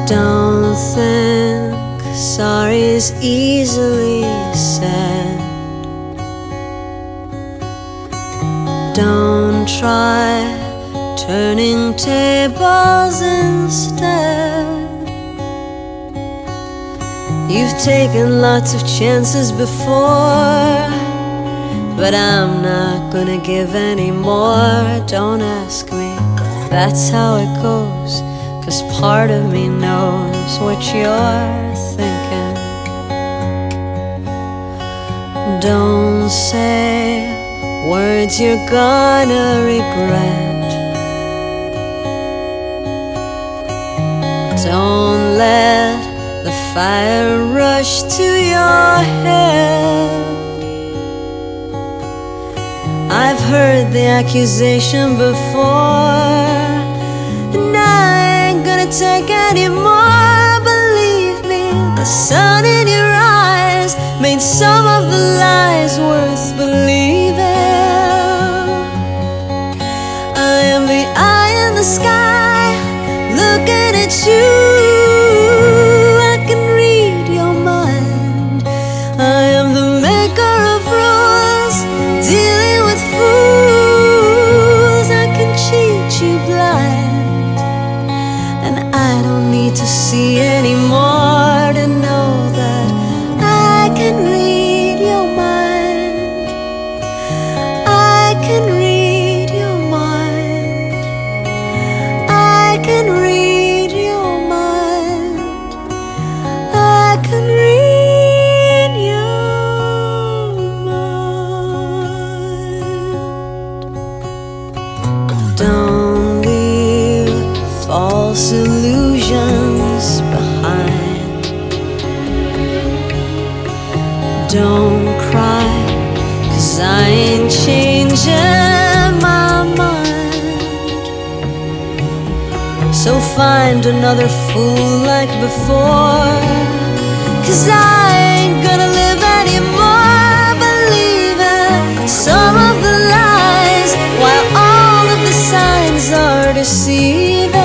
Don't think sorry's easily said. Don't try turning tables instead. You've taken lots of chances before, but I'm not gonna give any more. Don't ask me, that's how it goes, 'cause part of me knows what you're thinking. Don't say words you're gonna regret. Don't let the fire rush to your head. I've heard the accusation before, and I ain't gonna take any more. Believe me, the sun in your eyes made some of the lies worth believing. I am the eye in the sky, looking at you. I can read your mind. I am the maker of rules, dealing with fools. I can cheat you blind, and I don't need to see anymore to know that I can read your mind. I can read your mind. I can read your mind. I can read your mind. Don't leave false illusions behind. Don't cry, 'cause I ain't changing my mind. So find another fool like before, 'cause I ain't gonna live anymore believing some of the lies, while all of the signs are deceiving.